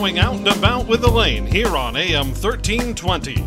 going out and about with Elaine here on AM 1320.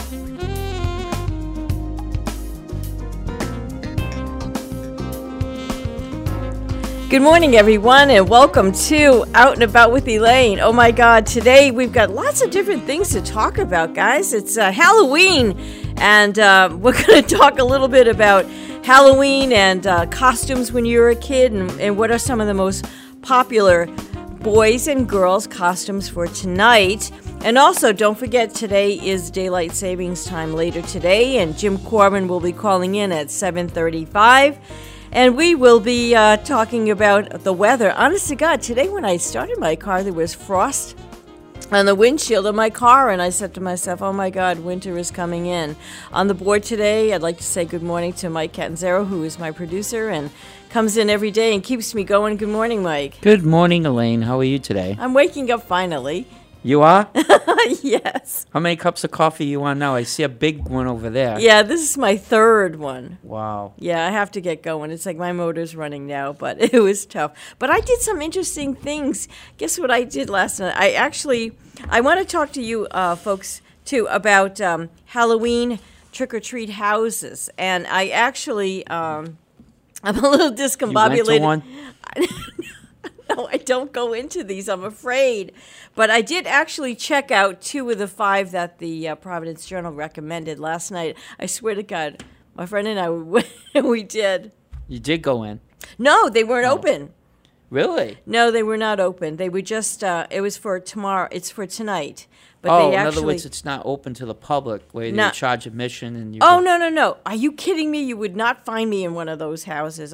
Good morning, everyone, and welcome to Out and About with Elaine. Oh my God, today we've got lots of different things to talk about, guys. It's Halloween, and we're going to talk a little bit about Halloween and costumes when you were a kid, and what are some of the most popular boys and girls costumes for tonight. And also, don't forget, today is Daylight Savings Time later today, and Jim Corbin will be calling in at 7:35. And we will be talking about the weather. Honest to God, today when I started my car, there was frost on the windshield of my car, and I said to myself, oh my God, winter is coming in. On the board today, I'd like to say good morning to Mike Catanzaro, who is my producer and comes in every day and keeps me going. Good morning, Mike. Good morning, Elaine. How are you today? I'm waking up finally. You are? Yes. How many cups of coffee you want now? I see a big one over there. Yeah, this is my third one. Wow. Yeah, I have to get going. It's like my motor's running now, but it was tough. But I did some interesting things. Guess what I did last night? I want to talk to you folks, too, about Halloween trick-or-treat houses. And I actually, I'm a little discombobulated. You went to one? No, I don't go into these, I'm afraid. But I did actually check out 2 of the 5 that the Providence Journal recommended last night. I swear to God, my friend and I, we did. You did go in? No, they weren't open. Really? No, they were not open. They were just, it was for tomorrow. It's for tonight. But in other words, it's not open to the public where you charge admission and you... Oh, no. Are you kidding me? You would not find me in one of those houses.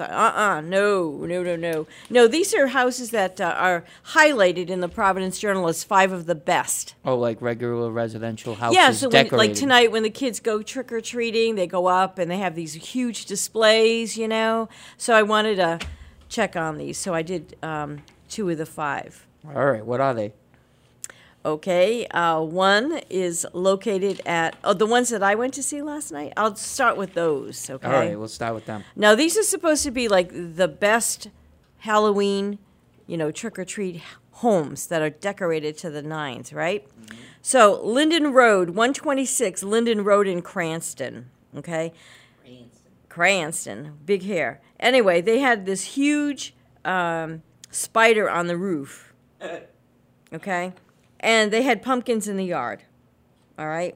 No. No, these are houses that are highlighted in the Providence Journal as 5 of the best. Oh, like regular residential houses decorated. Yeah, like tonight when the kids go trick-or-treating, they go up and they have these huge displays, you know. So I wanted to check on these. So I did 2 of the 5. All right, what are they? Okay, one is located at, the ones that I went to see last night. I'll start with those, okay? All right, we'll start with them. Now, these are supposed to be like the best Halloween, trick-or-treat homes that are decorated to the nines, right? Mm-hmm. So, Linden Road, 126 Linden Road in Cranston, okay? Cranston, big hair. Anyway, they had this huge spider on the roof, okay? And they had pumpkins in the yard, all right?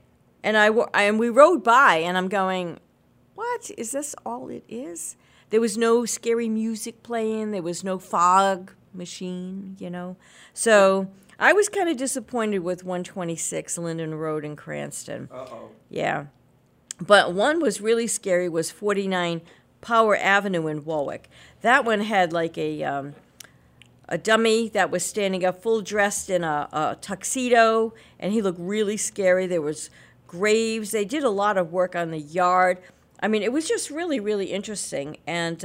And we rode by, and I'm going, what? Is this all it is? There was no scary music playing. There was no fog machine, So I was kind of disappointed with 126 Linden Road in Cranston. Uh-oh. Yeah. But one was really scary, was 49 Power Avenue in Warwick. That one had like a dummy that was standing up full dressed in a tuxedo, and he looked really scary. There was graves. They did a lot of work on the yard. I mean, it was just really, really interesting. And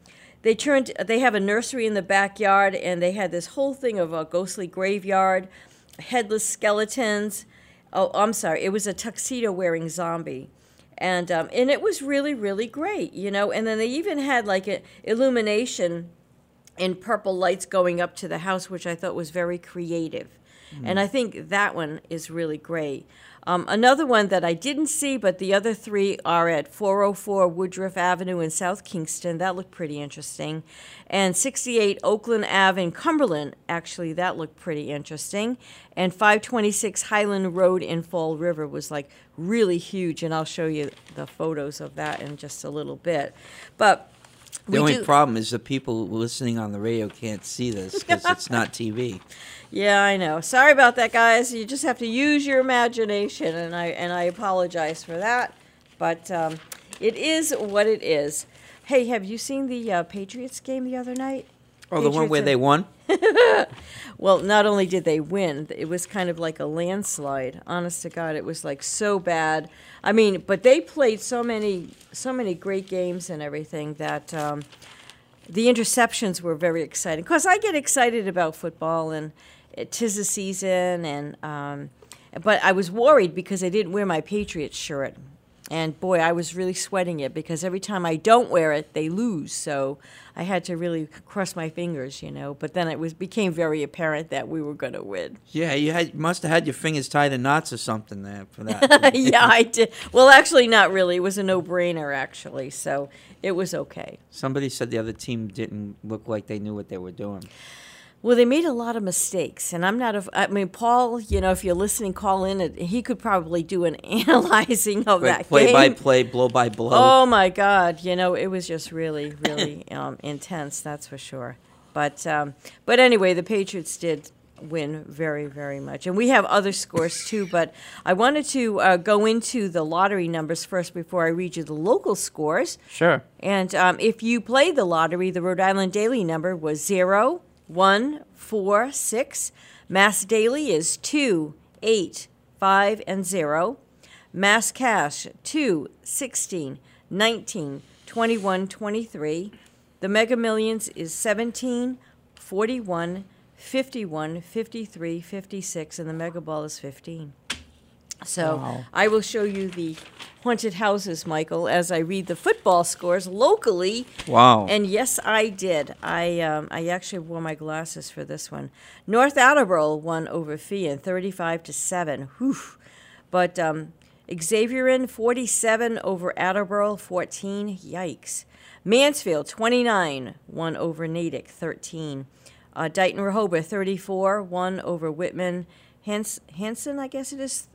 they have a nursery in the backyard, and they had this whole thing of a ghostly graveyard, headless skeletons. Oh, I'm sorry. It was a tuxedo-wearing zombie. And it was really, really great, And then they even had like an illumination in purple lights going up to the house, which I thought was very creative. And I think that one is really great. Another one that I didn't see, but the other 3 are at 404 Woodruff Avenue in South Kingston. That looked pretty interesting. And 68 Oakland Ave in Cumberland, actually, that looked pretty interesting. And 526 Highland Road in Fall River was like really huge, and I'll show you the photos of that in just a little bit. But the only problem is the people listening on the radio can't see this because it's not TV. Yeah, I know. Sorry about that, guys. You just have to use your imagination, and I apologize for that. But it is what it is. Hey, have you seen the Patriots game the other night? Oh, the one where they won? Well, not only did they win, it was kind of like a landslide. Honest to God, it was like so bad. I mean, but they played so many great games and everything that the interceptions were very exciting. Because I get excited about football, and 'tis the season, and but I was worried because I didn't wear my Patriots shirt. And boy, I was really sweating it because every time I don't wear it, they lose. So I had to really cross my fingers, But then it became very apparent that we were going to win. Yeah, you must have had your fingers tied in knots or something there for that. Yeah, I did. Well, actually, not really. It was a no-brainer, actually. So it was okay. Somebody said the other team didn't look like they knew what they were doing. Well, they made a lot of mistakes, and Paul, if you're listening, call in. He could probably do an analyzing of that play game. Play by play, blow by blow. Oh, my God. It was just really, really intense, that's for sure. But anyway, the Patriots did win very, very much. And we have other scores, too, but I wanted to go into the lottery numbers first before I read you the local scores. Sure. And if you played the lottery, the Rhode Island Daily number was 0, 1, 4, 6. Mass Daily is 2, 8, 5, and 0. Mass Cash 2, 16, 19, 21, 23. The Mega Millions is 17, 41, 51, 53, 56, and the Mega Ball is 15. So Wow. I will show you the haunted houses, Michael, as I read the football scores locally. Wow. And yes, I did. I actually wore my glasses for this one. North Attleboro won over Fian 35-7. Whew. But Xavierin 47 over Attleboro 14. Yikes. Mansfield 29 won over Natick 13. Dighton Rehoboth 34 won over Whitman. Hanson, I guess it is,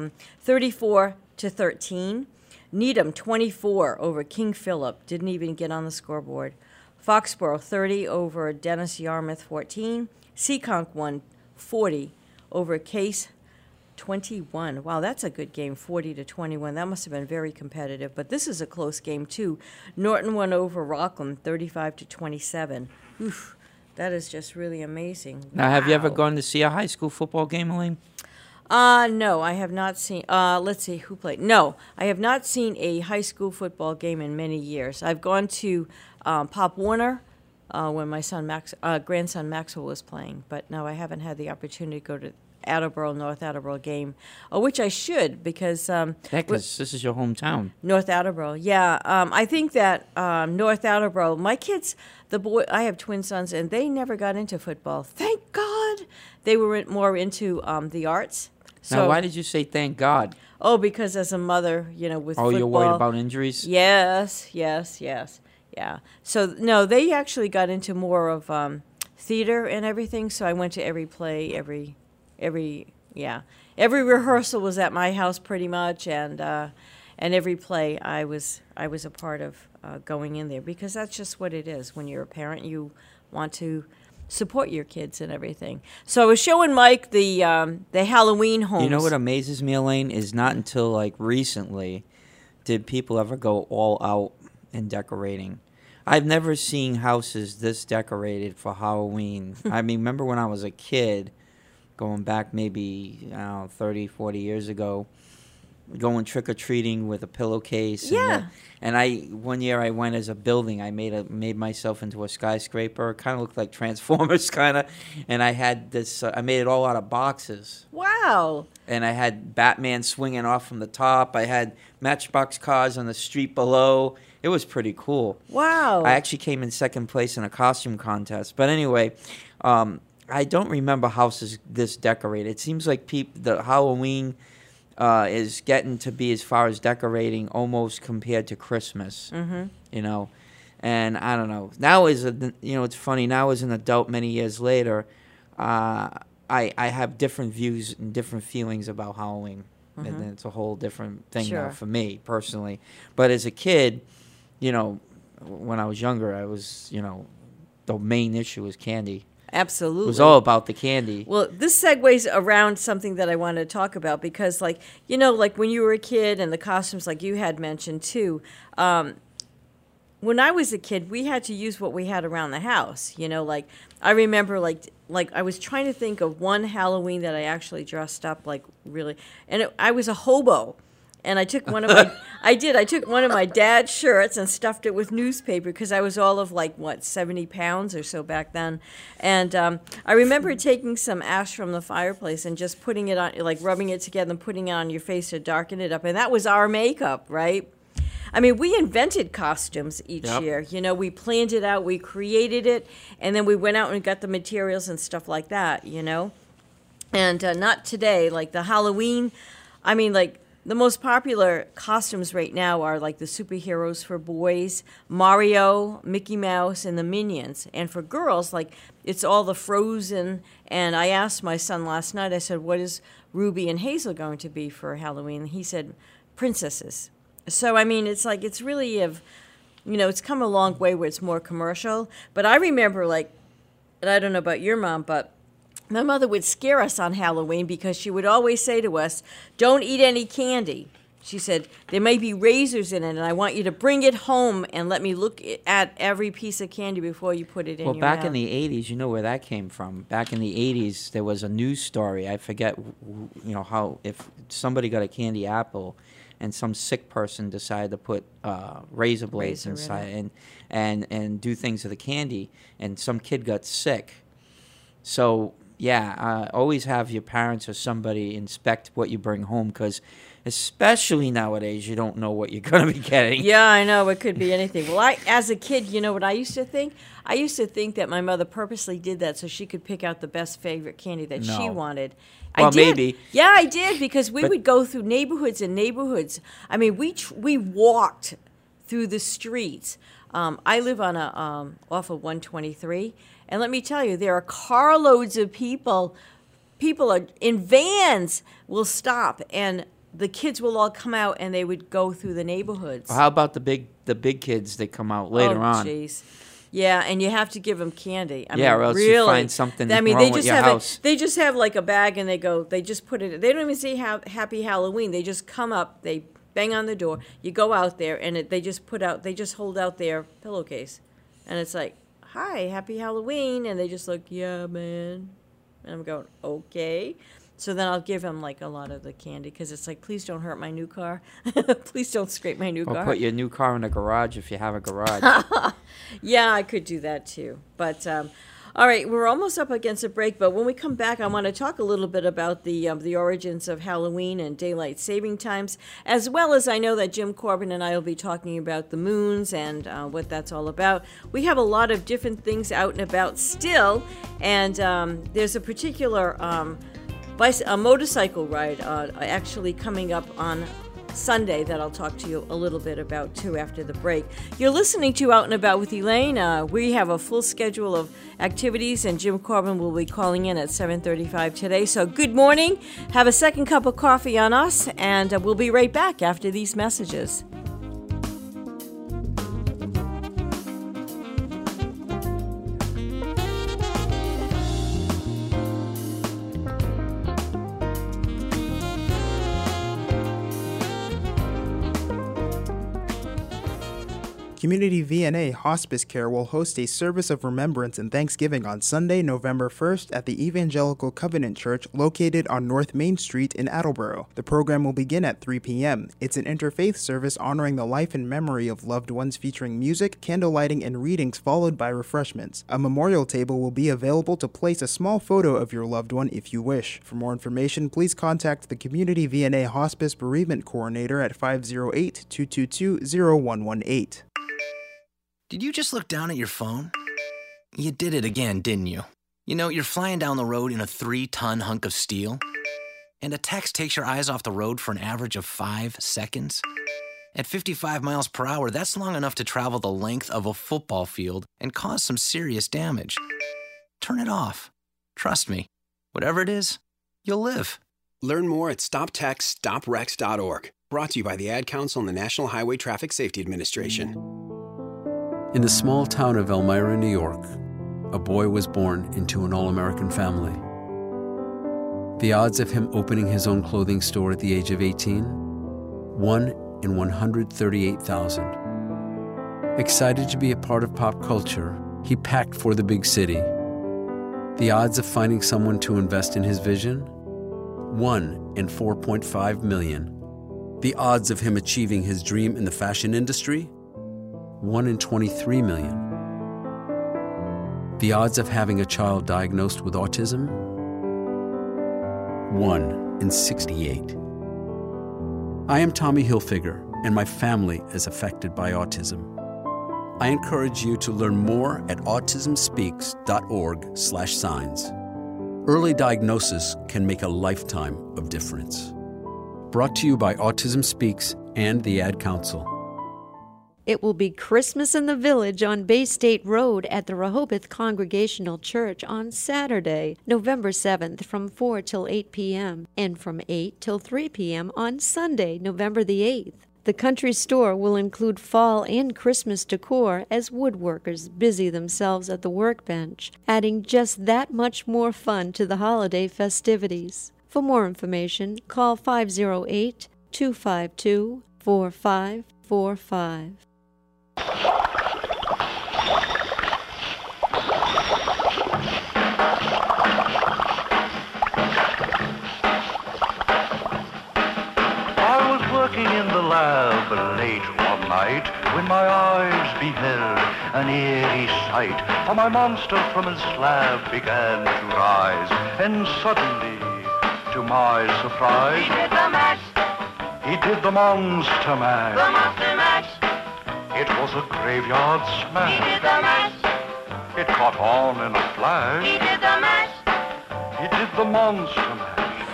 34-13. Needham 24 over King Philip, didn't even get on the scoreboard. Foxborough 30 over Dennis Yarmouth 14. Seekonk won 40 over Case 21. Wow, that's a good game, 40-21. That must have been very competitive, but this is a close game too. Norton won over Rockland 35-27. Oof, that is just really amazing. Now, have you ever Wow. gone to see a high school football game, Elaine? No, I have not seen. Let's see who played. No, I have not seen a high school football game in many years. I've gone to Pop Warner when my grandson Maxwell was playing, but no, I haven't had the opportunity to go to North Attleboro game, which I should because Because this is your hometown. North Attleboro. Yeah, I think that North Attleboro. My kids, I have twin sons, and they never got into football. Thank God, they were more into the arts. So, Now, why did you say thank God? Oh, because as a mother, with football. You're worried about injuries? Yes. Yeah. So, no, they actually got into more of theater and everything, so I went to every play, every rehearsal was at my house pretty much, and every play I was a part of going in there, because that's just what it is. When you're a parent, you want to support your kids and everything. So I was showing Mike the Halloween homes. You know what amazes me, Elaine, is not until like recently did people ever go all out in decorating. I've never seen houses this decorated for Halloween. I mean, remember when I was a kid, going back maybe 30, 40 years ago, going trick-or-treating with a pillowcase. Yeah. And one year I went as a building. I made myself into a skyscraper. It kind of looked like Transformers, kind of. And I had this. I made it all out of boxes. Wow. And I had Batman swinging off from the top. I had Matchbox cars on the street below. It was pretty cool. Wow. I actually came in second place in a costume contest. But anyway, I don't remember houses this decorated. It seems like the Halloween is getting to be, as far as decorating, almost compared to Christmas. Mm-hmm. And I don't know. Now it's funny. Now as an adult, many years later, I have different views and different feelings about Halloween. Mm-hmm. And it's a whole different thing now for me personally. But as a kid, when I was younger, I was, the main issue was candy. Absolutely. It was all about the candy. Well, this segues around something that I wanted to talk about because, like when you were a kid and the costumes, like you had mentioned too, when I was a kid, we had to use what we had around the house. Like I remember, like I was trying to think of one Halloween that I actually dressed up like really, and I was a hobo. and I took one of my I took one of my dad's shirts and stuffed it with newspaper because I was all of 70 pounds or so back then. And I remember taking some ash from the fireplace and just putting it on, rubbing it together and putting it on your face to darken it up. And that was our makeup, right? I mean, we invented costumes each year. We planned it out, we created it, and then we went out and got the materials and stuff like that, And not today, like the Halloween, the most popular costumes right now are like the superheroes for boys, Mario, Mickey Mouse, and the Minions. And for girls, it's all the Frozen. And I asked my son last night, I said, what is Ruby and Hazel going to be for Halloween? And he said, princesses. So, it's really, it's come a long way where it's more commercial. But I remember, and I don't know about your mom, but my mother would scare us on Halloween because she would always say to us, don't eat any candy. She said, there may be razors in it, and I want you to bring it home and let me look at every piece of candy before you put it in your mouth. Well, back in the 80s, you know where that came from. Back in the 80s, there was a news story. I forget, how if somebody got a candy apple and some sick person decided to put razor blades inside and do things to the candy, and some kid got sick. So, always have your parents or somebody inspect what you bring home, because especially nowadays, you don't know what you're going to be getting. Yeah, I know. It could be anything. Well, as a kid, you know what I used to think? I used to think that my mother purposely did that so she could pick out the best favorite candy that she wanted. Well, I did. maybe. Yeah, I did, because we would go through neighborhoods and neighborhoods. I mean, we walked through the streets. I live on off of 123, and let me tell you, there are carloads of people. People are in vans will stop, and the kids will all come out, and they would go through the neighborhoods. How about the big kids that come out later on? Oh, jeez. Yeah, and you have to give them candy. Or else really, you find something wrong with your house. They just have a bag, and they just put it. They don't even say Happy Halloween. They just come up, they bang on the door. You go out there, and they just hold out their pillowcase, and it's like, "Hi, Happy Halloween," and they just look, "Yeah, man," and I'm going, "Okay." So then I'll give him a lot of the candy, because it's like, please don't hurt my new car. Please don't scrape my new car. Or put your new car in a garage if you have a garage. Yeah, I could do that too. But all right, we're almost up against a break. But when we come back, I want to talk a little bit about the origins of Halloween and daylight saving times, as well as I know that Jim Corbin and I will be talking about the moons and what that's all about. We have a lot of different things out and about still, and there's a particular a motorcycle ride actually coming up on Sunday that I'll talk to you a little bit about too after the break. You're listening to Out and About with Elaine. We have a full schedule of activities, and Jim Corbin will be calling in at 7:35 today. So good morning. Have a second cup of coffee on us, and we'll be right back after these messages. Community VNA Hospice Care will host a service of remembrance and Thanksgiving on Sunday, November 1st at the Evangelical Covenant Church located on North Main Street in Attleboro. The program will begin at 3 p.m. It's an interfaith service honoring the life and memory of loved ones, featuring music, candle lighting, and readings followed by refreshments. A memorial table will be available to place a small photo of your loved one if you wish. For more information, please contact the Community VNA Hospice Bereavement Coordinator at 508-222-0118. Did you just look down at your phone? You did it again, didn't you? You know, you're flying down the road in a 3-ton hunk of steel, and a text takes your eyes off the road for an average of 5 seconds. At 55 miles per hour, that's long enough to travel the length of a football field and cause some serious damage. Turn it off. Trust me, whatever it is, you'll live. Learn more at stoptextsstopwrecks.org. Brought to you by the Ad Council and the National Highway Traffic Safety Administration. In the small town of Elmira, New York, a boy was born into an all-American family. The odds of him opening his own clothing store at the age of 18? 1 in 138,000. Excited to be a part of pop culture, he packed for the big city. The odds of finding someone to invest in his vision? 1 in 4.5 million. The odds of him achieving his dream in the fashion industry? 1 in 23 million. The odds of having a child diagnosed with autism? 1 in 68. I am Tommy Hilfiger, and my family is affected by autism. I encourage you to learn more at autismspeaks.org/signs. Early diagnosis can make a lifetime of difference. Brought to you by Autism Speaks and the Ad Council. It will be Christmas in the Village on Bay State Road at the Rehoboth Congregational Church on Saturday, November 7th from 4 till 8 p.m. and from 8 till 3 p.m. on Sunday, November the 8th. The country store will include fall and Christmas decor as woodworkers busy themselves at the workbench, adding just that much more fun to the holiday festivities. For more information, call 508-252-4545. In the lab late one night, when my eyes beheld an eerie sight, for my monster from his slab began to rise, and suddenly, to my surprise, he did the mash. He did the monster mash. The monster mash. It was a graveyard smash. He did the mash. It caught on in a flash. He did the mash. He did the monster mash.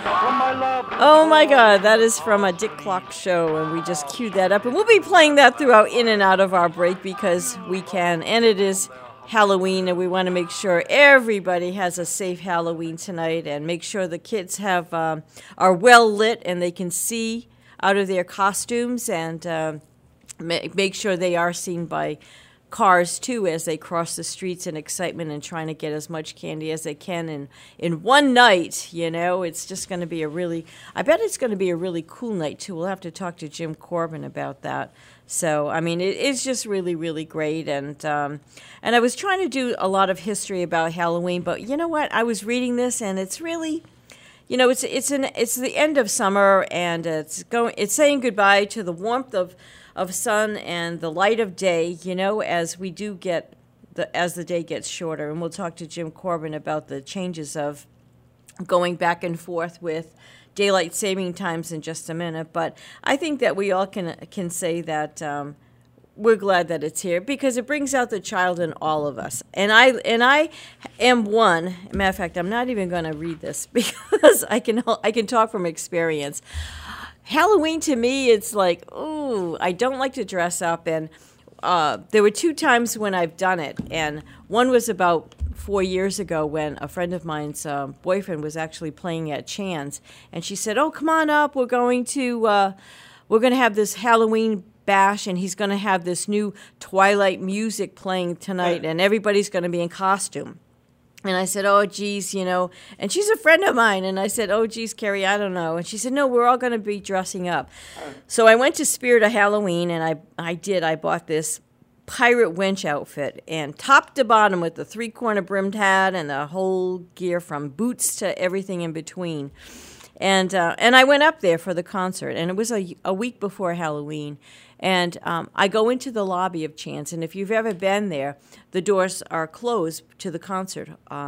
Oh my God, that is from a Dick Clark show, and we just queued that up. And we'll be playing that throughout in and out of our break because we can. And it is Halloween, and we want to make sure everybody has a safe Halloween tonight and make sure the kids have are well lit and they can see out of their costumes, and make sure they are seen by cars too as they cross the streets in excitement and trying to get as much candy as they can in one night. You know, it's just going to be I bet it's going to be a really cool night too. We'll have to talk to Jim Corbin about that. So I mean, it's just really, really great. And I was trying to do a lot of history about Halloween, but you know what, I was reading this and it's really, you know, it's the end of summer, and it's saying goodbye to the warmth of sun and the light of day, you know, as we do get as the day gets shorter. And we'll talk to Jim Corbin about the changes of going back and forth with daylight saving times in just a minute. But I think that we all can say that we're glad that it's here because it brings out the child in all of us. And I am one. Matter of fact, I'm not even going to read this because I can talk from experience. Halloween to me, it's like, ooh, I don't like to dress up. And there were 2 times when I've done it. And one was about 4 years ago when a friend of mine's boyfriend was actually playing at Chan's. And she said, oh, come on up. We're going to have this Halloween bash, and he's going to have this new Twilight music playing tonight, and everybody's going to be in costume. And I said, oh, geez, you know, and she's a friend of mine. And I said, oh, geez, Carrie, I don't know. And she said, no, we're all going to be dressing up. So I went to Spirit of Halloween, and I bought this pirate wench outfit, and top to bottom with the 3-corner brimmed hat and the whole gear from boots to everything in between. And I went up there for the concert, and it was a week before Halloween. And I go into the lobby of Chance, and if you've ever been there, the doors are closed to the concert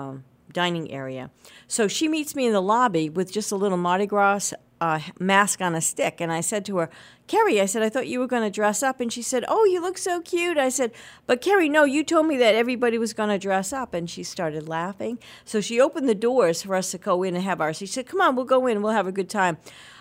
dining area. So she meets me in the lobby with just a little Mardi Gras mask on a stick. And I said to her, Carrie, I said, I thought you were going to dress up. And she said, oh, you look so cute. I said, but Carrie, no, you told me that everybody was going to dress up. And she started laughing. So she opened the doors for us to go in and have ours. She said, come on, we'll go in. We'll have a good time.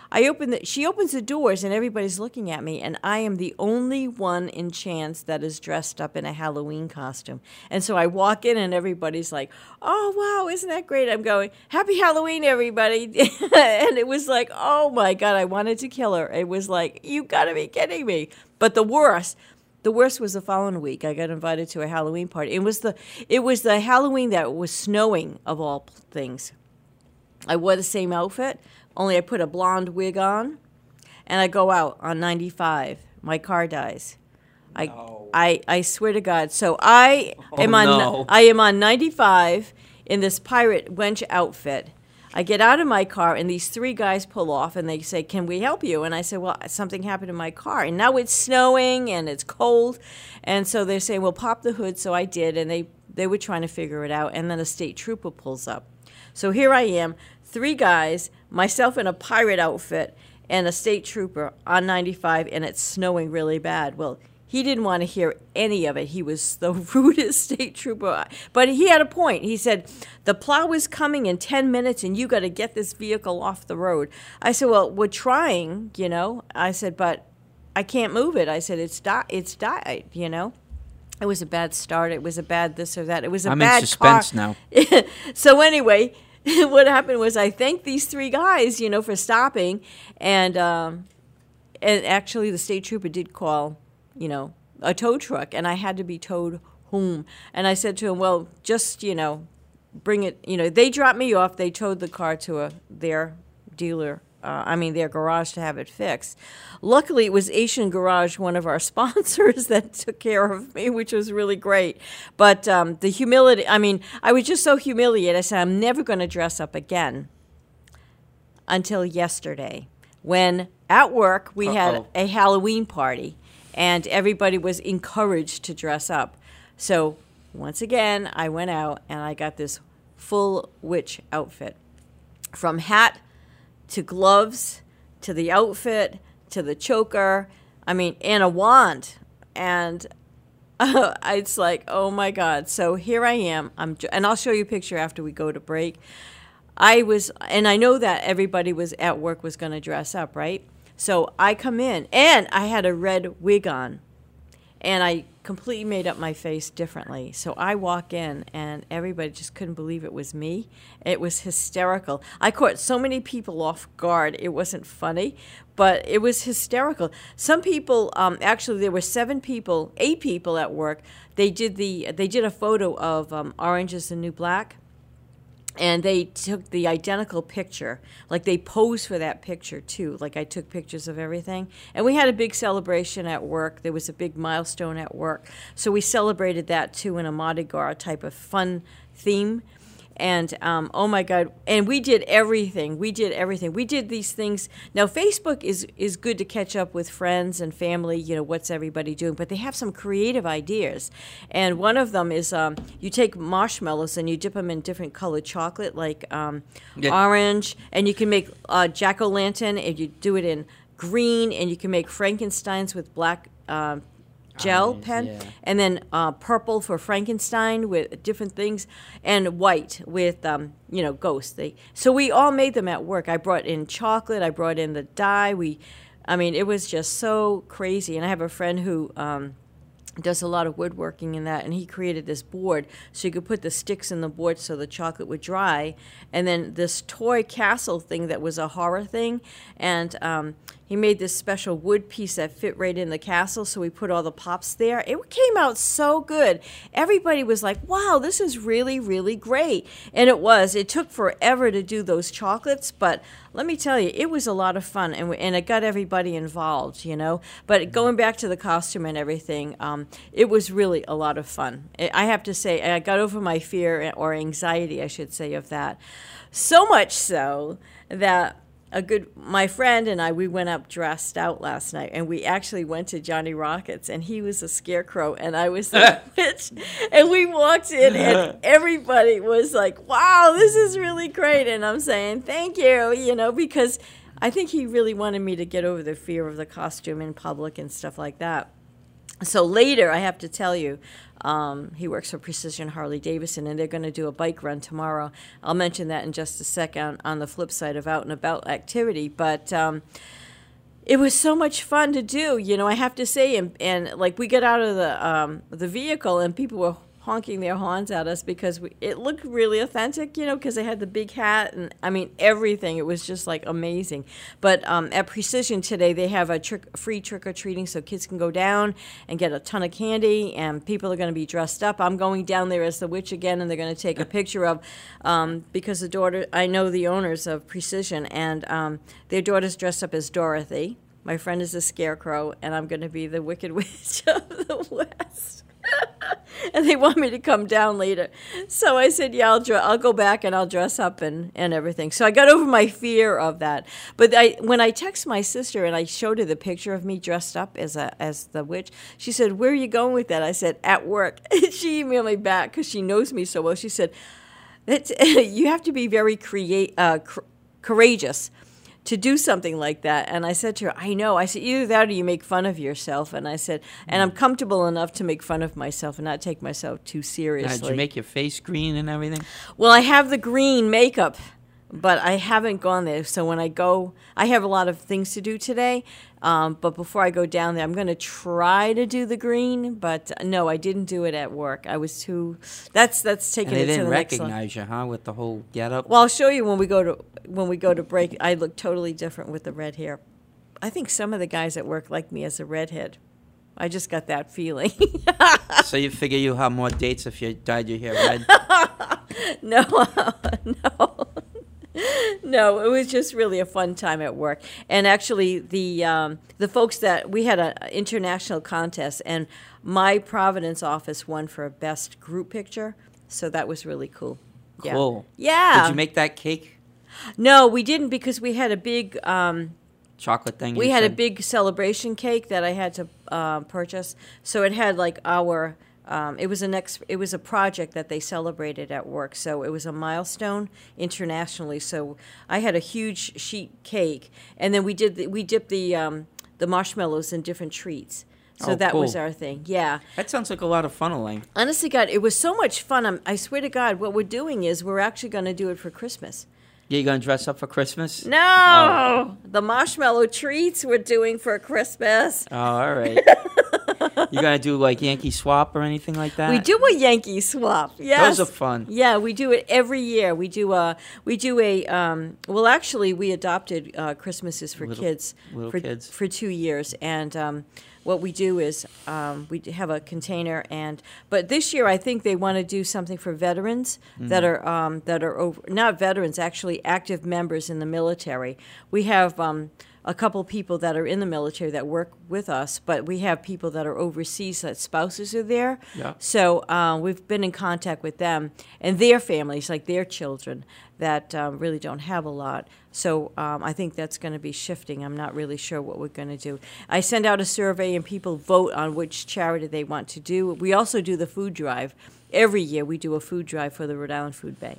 She opens the doors, and everybody's looking at me, and I am the only one in Chance that is dressed up in a Halloween costume. And so I walk in, and everybody's like, oh, wow, isn't that great? I'm going, happy Halloween, everybody. And it was like, oh, my God, I wanted to kill her. It was like, you got to be kidding me. But the worst was the following week. I got invited to a Halloween party. It was the Halloween that was snowing, of all things. I wore the same outfit, only I put a blonde wig on, and I go out on 95. My car dies. No. I swear to God. So I am on 95 in this pirate wench outfit. I get out of my car, and these 3 guys pull off, and they say, "Can we help you?" And I said, "Well, something happened in my car, and now it's snowing, and it's cold." And so they're saying, "Well, pop the hood." So I did, and they were trying to figure it out, and then a state trooper pulls up. So here I am, 3 guys, myself in a pirate outfit, and a state trooper on 95, and it's snowing really bad. Well, he didn't want to hear any of it. He was the rudest state trooper. But he had a point. He said, "The plow is coming in 10 minutes, and you got to get this vehicle off the road." I said, "Well, we're trying, you know." I said, "But I can't move it." I said, it's died, you know. It was a bad start. It was a bad this or that. It was a bad car. I'm in suspense now. So anyway, what happened was I thanked these 3 guys, you know, for stopping. And actually the state trooper did call, you know, a tow truck, and I had to be towed home. And I said to him, "Well, just, you know, bring it." You know, they dropped me off. They towed the car to their dealer, their garage to have it fixed. Luckily, it was Asian Garage, one of our sponsors, that took care of me, which was really great. But the humility, I was just so humiliated. I said, I'm never going to dress up again until yesterday, when at work we had a Halloween party, and everybody was encouraged to dress up. So once again, I went out and I got this full witch outfit, from hat to gloves to the outfit to the choker, and a wand. And it's like, oh my God. So here I am. And I'll show you a picture after we go to break. And I know that everybody was at work was going to dress up, right? So I come in, and I had a red wig on, and I completely made up my face differently. So I walk in, and everybody just couldn't believe it was me. It was hysterical. I caught so many people off guard. It wasn't funny, but it was hysterical. Some people, actually, there were 8 people at work. They did a photo of Orange is the New Black. And they took the identical picture. Like, they posed for that picture, too. Like, I took pictures of everything. And we had a big celebration at work. There was a big milestone at work. So we celebrated that, too, in a Mardi Gras type of fun theme. And, oh, my God. And we did everything. We did these things. Now, Facebook is good to catch up with friends and family, you know, what's everybody doing. But they have some creative ideas. And one of them is you take marshmallows and you dip them in different colored chocolate, like orange. And you can make jack-o'-lantern, and you do it in green. And you can make Frankensteins with black gel pen, yeah. And then purple for Frankenstein with different things, and white with ghosts. So we all made them at work. I brought in chocolate. I brought in the dye. It was just so crazy. And I have a friend who does a lot of woodworking in that, and he created this board so you could put the sticks in the board so the chocolate would dry, and then this toy castle thing that was a horror thing, and he made this special wood piece that fit right in the castle, so we put all the pops there. It came out so good. Everybody was like, wow, this is really, really great. And it was. It took forever to do those chocolates, but let me tell you, it was a lot of fun, and it got everybody involved, you know. But going back to the costume and everything, it was really a lot of fun. I have to say, I got over my fear, or anxiety, I should say, of that. So much so that my friend and I, we went up dressed out last night, and we actually went to Johnny Rockets, and he was a scarecrow, and I was the witch. And we walked in, and everybody was like, wow, this is really great. And I'm saying, thank you, you know, because I think he really wanted me to get over the fear of the costume in public and stuff like that. So later, I have to tell you, he works for Precision Harley-Davidson, and they're going to do a bike run tomorrow. I'll mention that in just a second on the flip side of out and about activity. But it was so much fun to do, you know, I have to say. And like, we got out of the vehicle, and people were honking their horns at us because it looked really authentic, you know, because they had the big hat and, everything. It was just, like, amazing. But at Precision today, they have a free trick-or-treating so kids can go down and get a ton of candy, and people are going to be dressed up. I'm going down there as the witch again, and they're going to take a picture of, because I know the owners of Precision, and their daughter's dressed up as Dorothy. My friend is a scarecrow, and I'm going to be the Wicked Witch of the West. And they want me to come down later. So I said, yeah, I'll go back and I'll dress up and everything. So I got over my fear of that. But when I text my sister and I showed her the picture of me dressed up as the witch, she said, where are you going with that? I said, at work. She emailed me back because she knows me so well. She said, you have to be very courageous to do something like that. And I said to her, I know. I said, either that or you make fun of yourself. And I said, and I'm comfortable enough to make fun of myself and not take myself too seriously. Did you make your face green and everything? Well, I have the green makeup, but I haven't gone there. So when I go, I have a lot of things to do today. But before I go down there, I'm going to try to do the green. But no, I didn't do it at work. I was too. That's taking it to the next level. They didn't recognize you, huh, with the whole getup? Well, I'll show you when we go to break. I look totally different with the red hair. I think some of the guys at work like me as a redhead. I just got that feeling. So you figure you'll have more dates if you dyed your hair red? No. No, it was just really a fun time at work. And actually, the folks that we had an international contest, and my Providence office won for a best group picture. So that was really cool. Cool. Yeah. Did you make that cake? No, we didn't because we had a big chocolate thing. We had a big celebration cake that I had to purchase. So it had like our. It was a project that they celebrated at work, so it was a milestone internationally. So I had a huge sheet cake, and then we dipped the marshmallows in different treats. So that was our thing. Yeah. That sounds like a lot of fun, Elaine. Honestly, God, it was so much fun. I swear to God, what we're doing is we're actually going to do it for Christmas. Yeah, you going to dress up for Christmas? No! The marshmallow treats we're doing for Christmas. Oh, all right. You going to do like Yankee Swap or anything like that? We do a Yankee Swap. Yes. Those are fun. Yeah, we do it every year. We do a well, actually we adopted Christmases for kids for 2 years, and what we do is we have a container, but this year I think they want to do something for veterans that are over, not veterans, actually active members in the military. We have a couple people that are in the military that work with us, but we have people that are overseas that spouses are there. Yeah. So we've been in contact with them and their families, like their children, that really don't have a lot. So I think that's going to be shifting. I'm not really sure what we're going to do. I send out a survey and people vote on which charity they want to do. We also do the food drive. Every year we do a food drive for the Rhode Island Food Bank.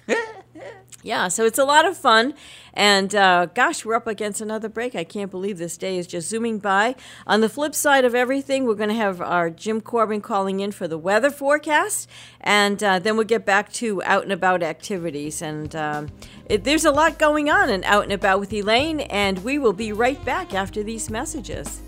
Yeah, so it's a lot of fun. And gosh, we're up against another break. I can't believe this day is just zooming by. On the flip side of everything, we're going to have our Jim Corbin calling in for the weather forecast. And then we'll get back to out and about activities. And there's a lot going on in Out and About with Elaine. And we will be right back after these messages.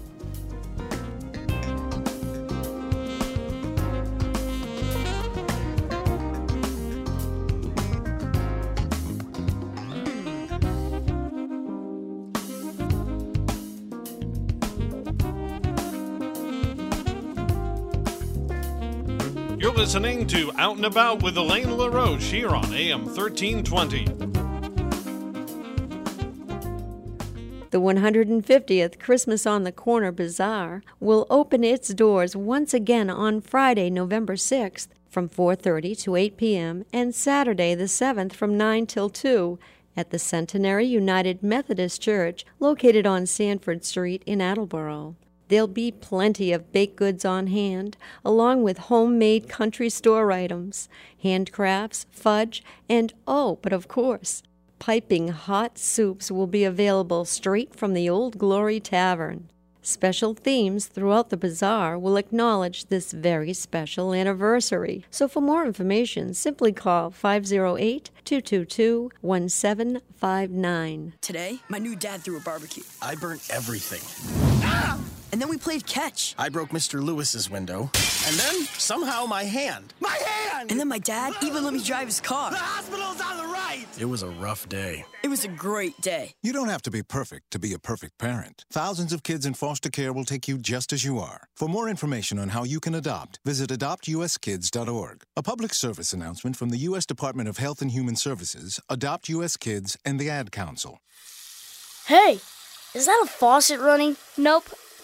You're listening to Out and About with Elaine LaRoche here on AM 1320. The 150th Christmas on the Corner Bazaar will open its doors once again on Friday, November 6th from 4:30 to 8 p.m. and Saturday the 7th from 9 till 2 at the Centenary United Methodist Church located on Sanford Street in Attleboro. There'll be plenty of baked goods on hand, along with homemade country store items, handcrafts, fudge, and but of course, piping hot soups will be available straight from the Old Glory Tavern. Special themes throughout the bazaar will acknowledge this very special anniversary. So for more information, simply call 508-222-1759. Today, my new dad threw a barbecue. I burnt everything. Ah! And then we played catch. I broke Mr. Lewis's window. And then, somehow, my hand. My hand! And then my dad even let me drive his car. The hospital's on the right! It was a rough day. It was a great day. You don't have to be perfect to be a perfect parent. Thousands of kids in foster care will take you just as you are. For more information on how you can adopt, visit adoptuskids.org. A public service announcement from the U.S. Department of Health and Human Services, Adopt U.S. Kids, and the Ad Council. Hey, is that a faucet running? Nope.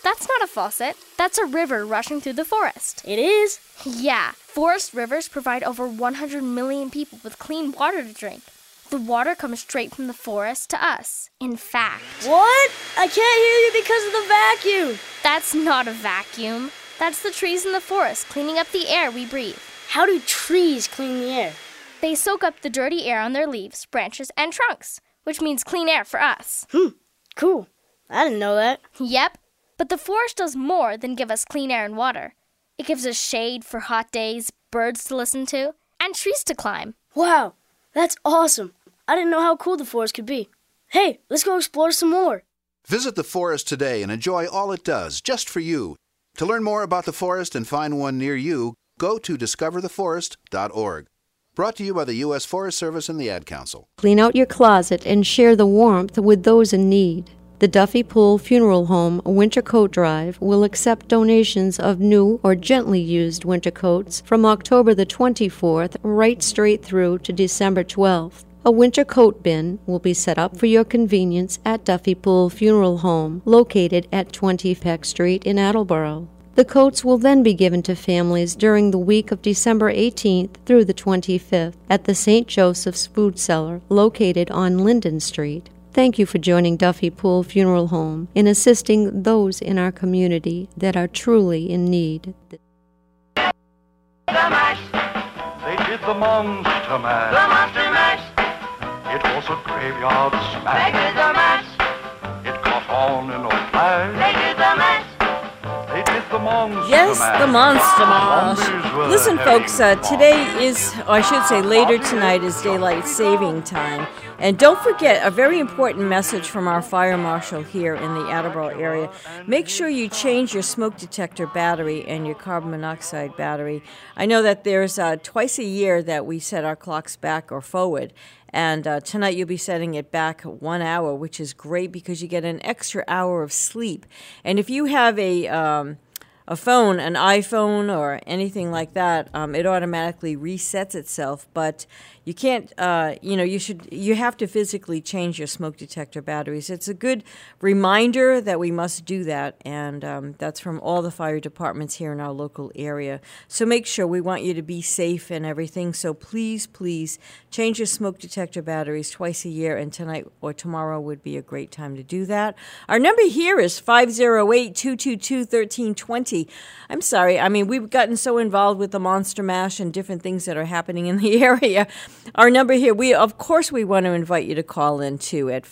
That's not a faucet. That's a river rushing through the forest. It is? Yeah. Forest rivers provide over 100 million people with clean water to drink. The water comes straight from the forest to us. In fact... What? I can't hear you because of the vacuum. That's not a vacuum. That's the trees in the forest cleaning up the air we breathe. How do trees clean the air? They soak up the dirty air on their leaves, branches, and trunks, which means clean air for us. Cool. I didn't know that. Yep. But the forest does more than give us clean air and water. It gives us shade for hot days, birds to listen to, and trees to climb. Wow, that's awesome. I didn't know how cool the forest could be. Hey, let's go explore some more. Visit the forest today and enjoy all it does, just for you. To learn more about the forest and find one near you, go to discovertheforest.org. Brought to you by the U.S. Forest Service and the Ad Council. Clean out your closet and share the warmth with those in need. The Duffy Pool Funeral Home Winter Coat Drive will accept donations of new or gently used winter coats from October the 24th right straight through to December 12th. A winter coat bin will be set up for your convenience at Duffy Pool Funeral Home, located at 20 Peck Street in Attleboro. The coats will then be given to families during the week of December 18th through the 25th at the St. Joseph's Food Cellar, located on Linden Street. Thank you for joining Duffy Pool Funeral Home in assisting those in our community that are truly in need. They did the Monster Mash. The Monster Mash. It was a graveyard smash. They did the mash. It caught on in a flash. They did the mash. They did the Monster Yes, Mash. the Monster Mash. Zombies were Listen, heavy folks, today is, or I should say later tonight is daylight saving time. And don't forget, a very important message from our fire marshal here in the Attleboro area. Make sure you change your smoke detector battery and your carbon monoxide battery. I know that there's twice a year that we set our clocks back or forward. And tonight you'll be setting it back 1 hour, which is great because you get an extra hour of sleep. And if you have a phone, an iPhone or anything like that, it automatically resets itself. But you can't, you have to physically change your smoke detector batteries. It's a good reminder that we must do that, and that's from all the fire departments here in our local area. So make sure, we want you to be safe and everything. So please, please change your smoke detector batteries twice a year, and tonight or tomorrow would be a great time to do that. Our number here is 508-222-1320. I'm sorry. I mean, we've gotten so involved with the Monster Mash and different things that are happening in the area. Our number here, we want to invite you to call in, too, at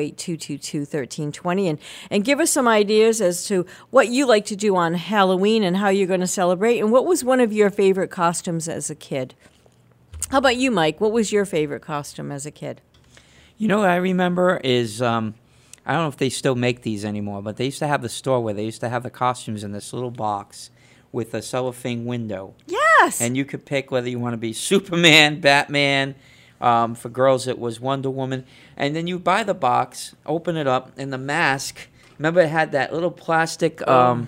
508-222-1320 and give us some ideas as to what you like to do on Halloween and how you're going to celebrate, and what was one of your favorite costumes as a kid. How about you, Mike? What was your favorite costume as a kid? You know what I remember is, I don't know if they still make these anymore, but they used to have the store where they used to have the costumes in this little box with a cellophane window. Yes! And you could pick whether you want to be Superman, Batman. For girls, it was Wonder Woman. And then you buy the box, open it up, and the mask, remember it had that little plastic,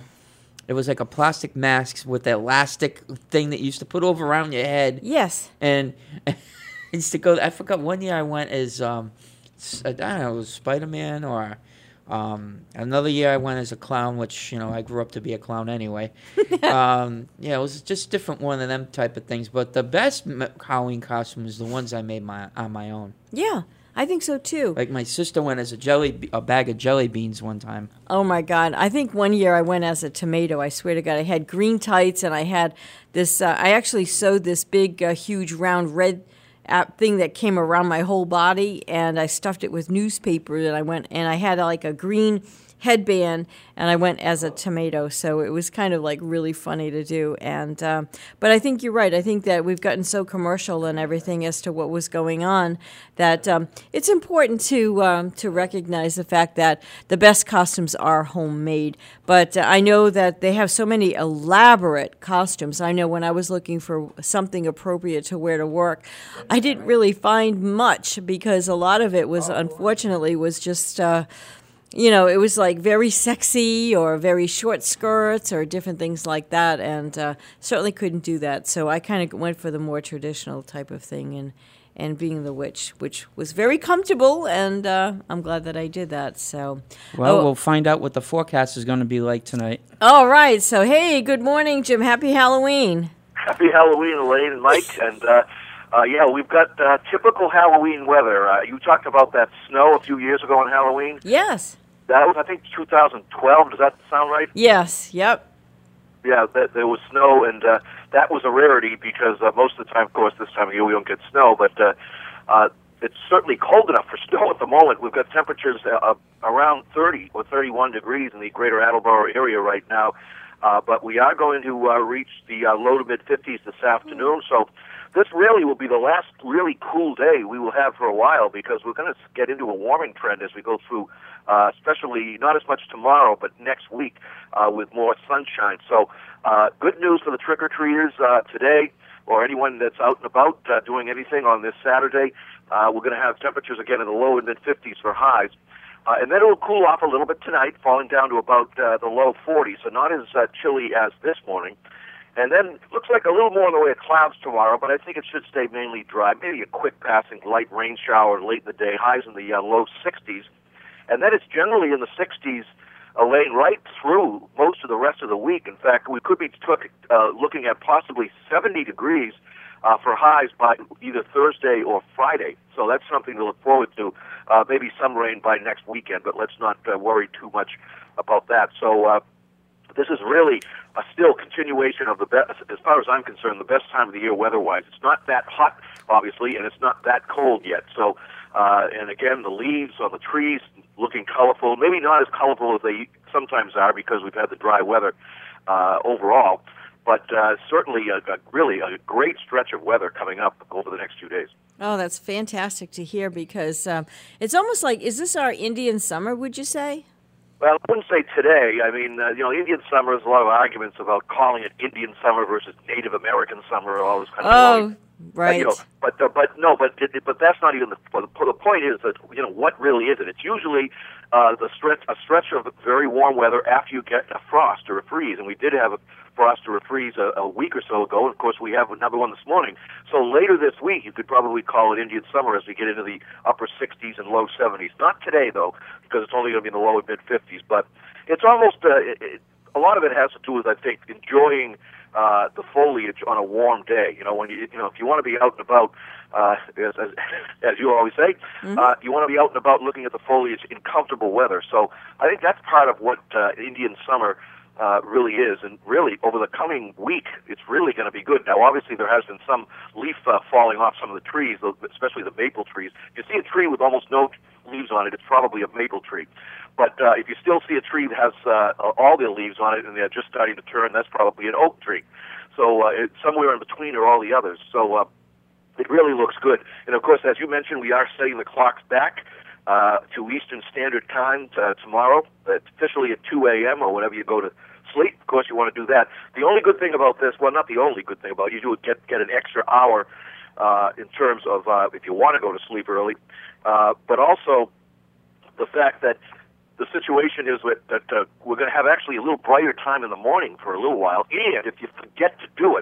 it was like a plastic mask with the elastic thing that you used to put over around your head. Yes. And I used to go, I forgot, one year I went as, I don't know, it was Spider-Man, or another year I went as a clown, which, I grew up to be a clown anyway. It was just different one of them type of things. But the best Halloween costume is the ones I made on my own. Yeah, I think so too. Like my sister went as a bag of jelly beans one time. Oh my God. I think one year I went as a tomato. I swear to God, I had green tights and I had this, I actually sewed this big, huge, round red thing that came around my whole body, and I stuffed it with newspaper, and I had like a green headband, and I went as a tomato, so it was kind of like really funny to do. And but I think you're right. I think that we've gotten so commercial and everything as to what was going on that it's important to recognize the fact that the best costumes are homemade. But I know that they have so many elaborate costumes. I know when I was looking for something appropriate to wear to work, I didn't really find much, because a lot of it was, unfortunately, was just it was like very sexy or very short skirts or different things like that, and certainly couldn't do that. So I kind of went for the more traditional type of thing, and being the witch, which was very comfortable, and I'm glad that I did that. So, well, we'll find out what the forecast is going to be like tonight. All right. So, hey, good morning, Jim. Happy Halloween. Happy Halloween, Elaine and Mike. And, we've got typical Halloween weather. You talked about that snow a few years ago on Halloween. Yes. That was, I think, 2012. Does that sound right? Yes. Yep. Yeah, there was snow, and that was a rarity because most of the time, of course, this time of year we don't get snow, but it's certainly cold enough for snow at the moment. We've got temperatures around 30 or 31 degrees in the greater Attleboro area right now, but we are going to reach the low to mid-50s this afternoon, so this really will be the last really cool day we will have for a while because we're going to get into a warming trend as we go through, especially not as much tomorrow, but next week with more sunshine. So good news for the trick-or-treaters today or anyone that's out and about doing anything on this Saturday. We're going to have temperatures again in the low and mid-50s for highs. And then it will cool off a little bit tonight, falling down to about the low 40s, so not as chilly as this morning. And then it looks like a little more in the way of clouds tomorrow, but I think it should stay mainly dry. Maybe a quick passing light rain shower late in the day, highs in the low 60s. And then it's generally in the 60s, Elaine, right through most of the rest of the week. In fact, we could be looking at possibly 70 degrees for highs by either Thursday or Friday. So that's something to look forward to. Maybe some rain by next weekend, but let's not worry too much about that. So this is really a still continuation of the best, as far as I'm concerned, the best time of the year weather-wise. It's not that hot, obviously, and it's not that cold yet. So, and again, the leaves on the trees looking colorful, maybe not as colorful as they sometimes are because we've had the dry weather overall, but certainly really a great stretch of weather coming up over the next few days. Oh, that's fantastic to hear because it's almost like, is this our Indian summer, would you say? Well, I wouldn't say today. I mean, Indian summer, there's a lot of arguments about calling it Indian summer versus Native American summer, all this kind of stuff. Right. But that's not even the point is that, what really is it? It's usually a stretch of very warm weather after you get a frost or a freeze, and we did have a frost or a freeze a week or so ago, and of course we have another one this morning. So later this week, you could probably call it Indian summer as we get into the upper 60s and low 70s. Not today, though, because it's only going to be in the low and mid-50s, but it's almost, a lot of it has to do with, I think, enjoying the foliage on a warm day. When if you want to be out and about, as you always say, you want to be out and about looking at the foliage in comfortable weather. So I think that's part of what Indian summer really is, and really over the coming week, it's really going to be good. Now, obviously, there has been some leaf falling off some of the trees, especially the maple trees. If you see a tree with almost no leaves on it, it's probably a maple tree. But if you still see a tree that has all the leaves on it and they're just starting to turn, that's probably an oak tree. So it's somewhere in between are all the others. So it really looks good. And, of course, as you mentioned, we are setting the clocks back to Eastern Standard Time tomorrow. It's officially at 2 a.m. or whenever you go to sleep. Of course, you want to do that. The only good thing about this, well, not the only good thing about it, you do get an extra hour in terms of if you want to go to sleep early, but also the fact that the situation is that we're going to have actually a little brighter time in the morning for a little while, and if you forget to do it,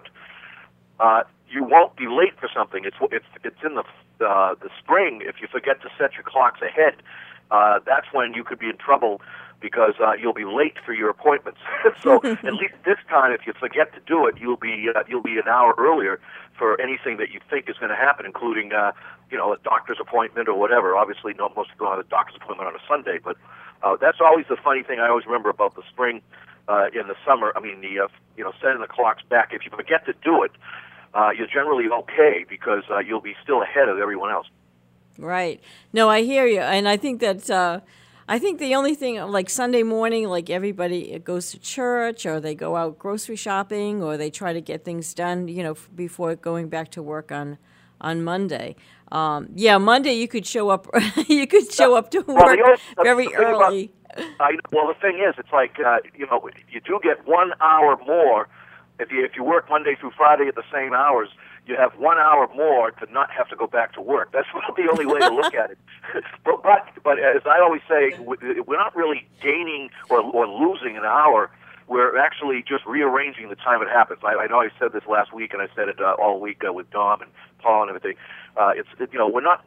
you won't be late for something. It's in the spring. If you forget to set your clocks ahead, that's when you could be in trouble because you'll be late for your appointments. So at least this time, if you forget to do it, you'll be an hour earlier for anything that you think is going to happen, including a doctor's appointment or whatever. Obviously, most people have a doctor's appointment on a Sunday, but that's always the funny thing I always remember about the spring in the summer. I mean, setting the clocks back. If you forget to do it, you're generally okay because you'll be still ahead of everyone else. Right. No, I hear you, and I think that I think the only thing, like Sunday morning, like everybody goes to church or they go out grocery shopping or they try to get things done, before going back to work on Monday. Monday you could show up. You could show up to work very early. Well, the thing is, it's like you do get 1 hour more if you work Monday through Friday at the same hours. You have 1 hour more to not have to go back to work. That's the only way to look at it. But as I always say, we're not really gaining or losing an hour we're actually just rearranging the time it happens. I know I said this last week, and I said it all week with Dom and Paul and everything. We're not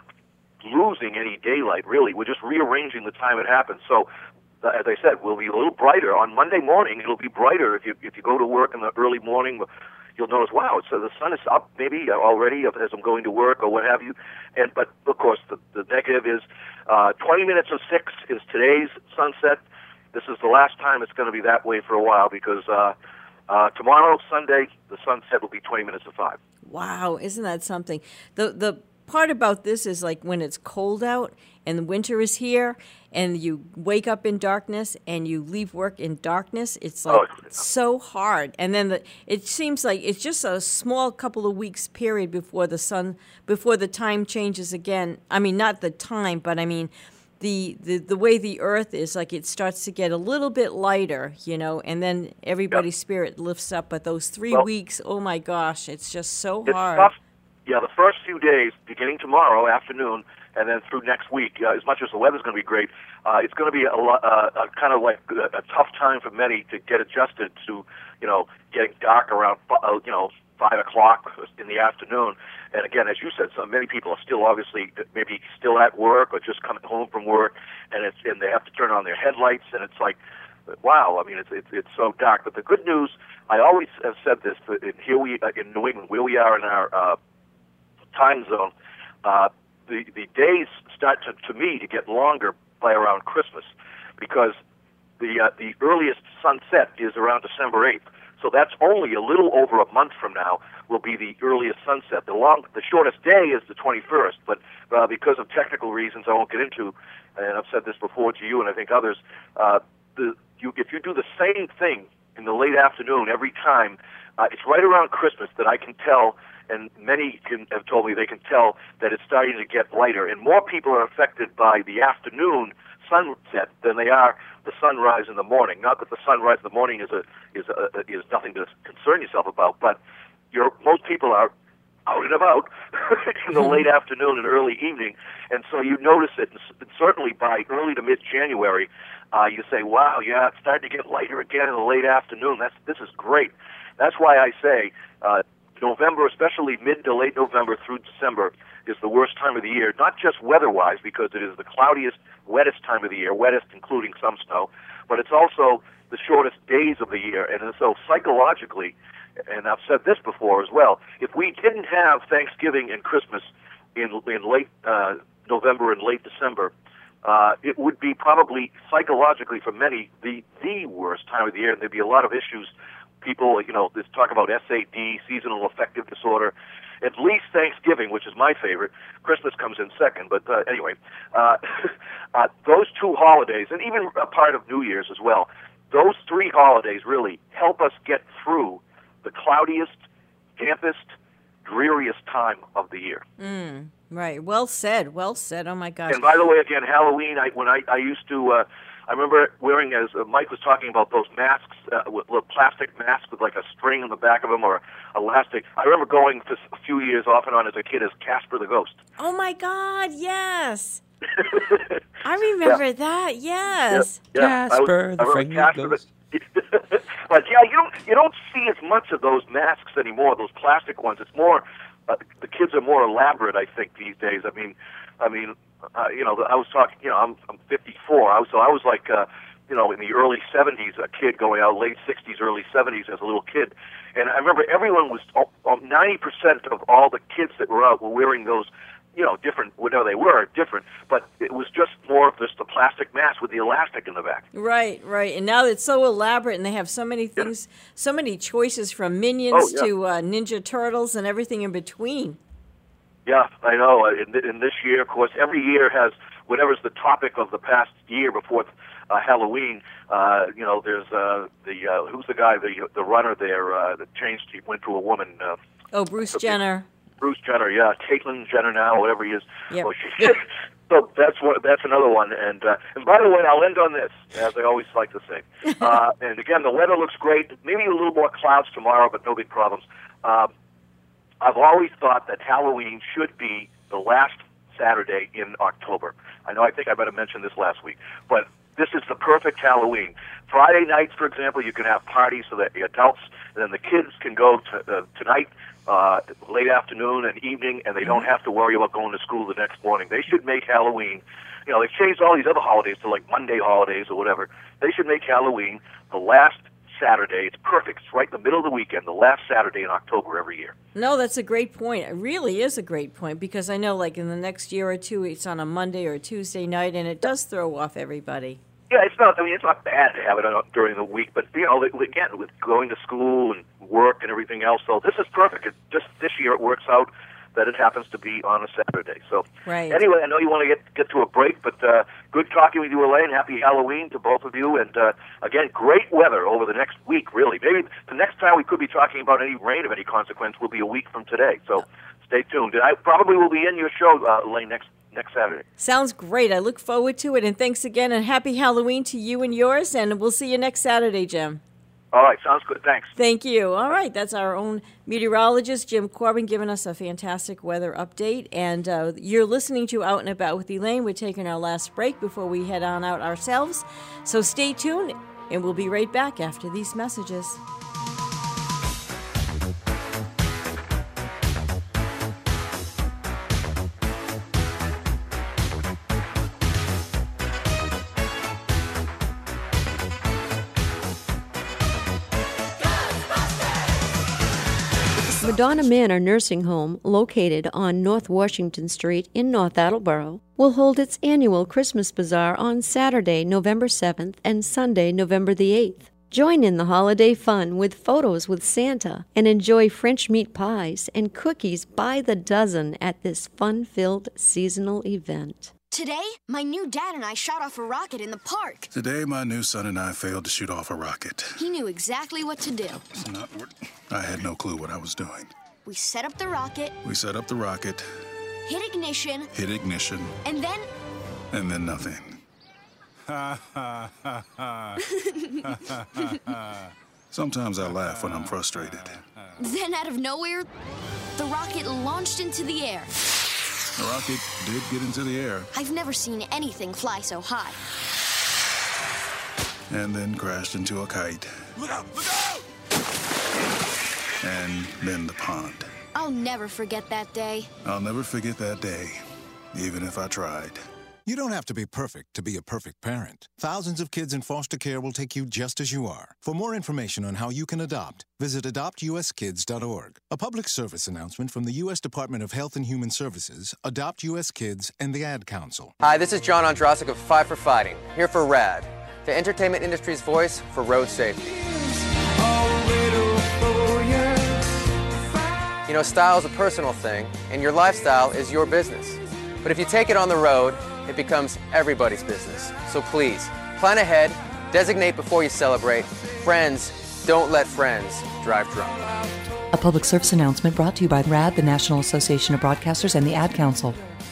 losing any daylight, really. We're just rearranging the time it happens. So, as I said, we'll be a little brighter on Monday morning. It'll be brighter if you go to work in the early morning. You'll notice, wow, so the sun is up maybe already as I'm going to work or what have you. But of course, the negative is 20 minutes of 6 is today's sunset. This is the last time it's going to be that way for a while, because tomorrow, Sunday, the sunset will be 20 minutes of 5. Wow, isn't that something? The part about this is like when it's cold out and the winter is here and you wake up in darkness and you leave work in darkness, it's like so hard. And then it seems like it's just a small couple of weeks period before the time changes again. I mean, not the time, but I mean the way the earth is, like it starts to get a little bit lighter, and then everybody's spirit lifts up. But those 3 weeks, oh my gosh, it's just so hard. Tough. Yeah, the first few days, beginning tomorrow afternoon, and then through next week, as much as the weather's going to be great, it's going to be a kind of like a tough time for many to get adjusted to, getting dark around, 5 o'clock in the afternoon. And again, as you said, so many people are still obviously maybe still at work or just coming home from work, and they have to turn on their headlights, and it's like, wow, I mean, it's so dark. But the good news, I always have said this, here we in New England, where we are in our time zone, the days start to me to get longer by around Christmas, because the earliest sunset is around December 8th. So that's only a little over a month from now will be the earliest sunset. The shortest day is the 21st, but because of technical reasons I won't get into, and I've said this before to you and I think others, if you do the same thing in the late afternoon every time, it's right around Christmas that I can tell, and many have told me they can tell that it's starting to get lighter, and more people are affected by the afternoon sunset than they are the sunrise in the morning. Not that the sunrise in the morning is nothing to concern yourself about, but most people are out and about in the late afternoon and early evening, and so you notice it. And certainly by early to mid-January, you say, "Wow, yeah, it's starting to get lighter again in the late afternoon. This is great." That's why I say November, especially mid to late November through December, is the worst time of the year, not just weather-wise, because it is the cloudiest, wettest time of the year, wettest including some snow, but it's also the shortest days of the year. And so psychologically, and I've said this before as well, if we didn't have Thanksgiving and Christmas in late November and late December, it would be probably psychologically for many the worst time of the year, and there'd be a lot of issues. People, let's talk about SAD, seasonal affective disorder. At least Thanksgiving, which is my favorite. Christmas comes in second, but anyway, those two holidays, and even a part of New Year's as well, those three holidays really help us get through the cloudiest, dampest, dreariest time of the year. Right. Well said. Well said. Oh, my gosh. And by the way, again, Halloween, when I used to... I remember wearing, as Mike was talking about, those masks, with little plastic masks with like a string on the back of them or elastic. I remember going for a few years off and on as a kid as Casper the Ghost. Oh, my God, yes. I remember that, yes. Yeah. Casper the friendly ghost. But yeah, you don't see as much of those masks anymore, those plastic ones. It's more, the kids are more elaborate, I think, these days. I mean, I was talking, I'm 54, so I was like, in the early 70s, a kid going out, late 60s, early 70s as a little kid. And I remember everyone was, 90% of all the kids that were out were wearing those, different, whatever they were, different, but it was just more of just a plastic mask with the elastic in the back. Right. And now it's so elaborate, and they have so many things, so many choices from Minions to Ninja Turtles and everything in between. Yeah, I know. In this year, of course, every year has whatever's the topic of the past year before Halloween. There's who's the guy, the runner there that changed, he went to a woman. Bruce Jenner. Bruce Jenner, yeah, Caitlyn Jenner now, whatever he is. Yep. So that's another one. And by the way, I'll end on this, as I always like to say. And again, the weather looks great. Maybe a little more clouds tomorrow, but no big problems. I've always thought that Halloween should be the last Saturday in October. I think I better mention this last week, but this is the perfect Halloween. Friday nights, for example, you can have parties so that the adults and then the kids can go to tonight, late afternoon and evening, and they don't have to worry about going to school the next morning. They should make Halloween. You know, they've changed all these other holidays to like Monday holidays or whatever. They should make Halloween the last Saturday. It's perfect. It's right in the middle of the weekend, the last Saturday in October every year. No, that's a great point. It really is a great point, because I know like in the next year or two, it's on a Monday or a Tuesday night, and it does throw off everybody. Yeah, it's not bad to have it during the week, but, you know, again, with going to school and work and everything else, so this is perfect. Just this year it works out that it happens to be on a Saturday. So right. Anyway, I know you want to get to a break, but good talking with you, Elaine. Happy Halloween to both of you. And, again, great weather over the next week, really. Maybe the next time we could be talking about any rain of any consequence will be a week from today. So stay tuned. And I probably will be in your show, Elaine, next Saturday. Sounds great. I look forward to it. And thanks again, and happy Halloween to you and yours. And we'll see you next Saturday, Jim. All right, sounds good. Thanks. Thank you. All right, that's our own meteorologist, Jim Corbin, giving us a fantastic weather update. And you're listening to Out and About with Elaine. We're taking our last break before we head on out ourselves. So stay tuned, and we'll be right back after these messages. Madonna Manor Nursing Home, located on North Washington Street in North Attleboro, will hold its annual Christmas Bazaar on Saturday, November 7th and Sunday, November the 8th. Join in the holiday fun with photos with Santa and enjoy French meat pies and cookies by the dozen at this fun-filled seasonal event. Today, my new dad and I shot off a rocket in the park. Today, my new son and I failed to shoot off a rocket. He knew exactly what to do. I had no clue what I was doing. We set up the rocket. Hit ignition. And then nothing. Sometimes I laugh when I'm frustrated. Then out of nowhere, the rocket launched into the air. The rocket did get into the air. I've never seen anything fly so high. And then crashed into a kite. Look out! Look out! And then the pond. I'll never forget that day. I'll never forget that day, even if I tried. You don't have to be perfect to be a perfect parent. Thousands of kids in foster care will take you just as you are. For more information on how you can adopt, visit adoptuskids.org. A public service announcement from the U.S. Department of Health and Human Services, Adopt U.S. Kids, and the Ad Council. Hi, this is John Ondrasik of Five for Fighting, here for RAD, the entertainment industry's voice for road safety. You know, style is a personal thing, and your lifestyle is your business. But if you take it on the road, it becomes everybody's business. So please, plan ahead, designate before you celebrate. Friends, don't let friends drive drunk. A public service announcement brought to you by RAD, the National Association of Broadcasters, and the Ad Council.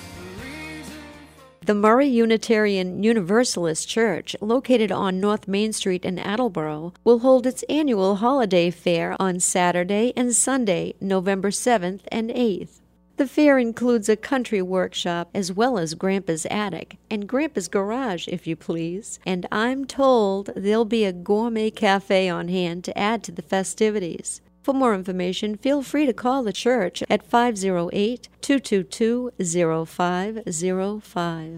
The Murray Unitarian Universalist Church, located on North Main Street in Attleboro, will hold its annual holiday fair on Saturday and Sunday, November 7th and 8th. The fair includes a country workshop as well as Grandpa's attic and Grandpa's garage, if you please. And I'm told there'll be a gourmet cafe on hand to add to the festivities. For more information, feel free to call the church at 508-222-0505.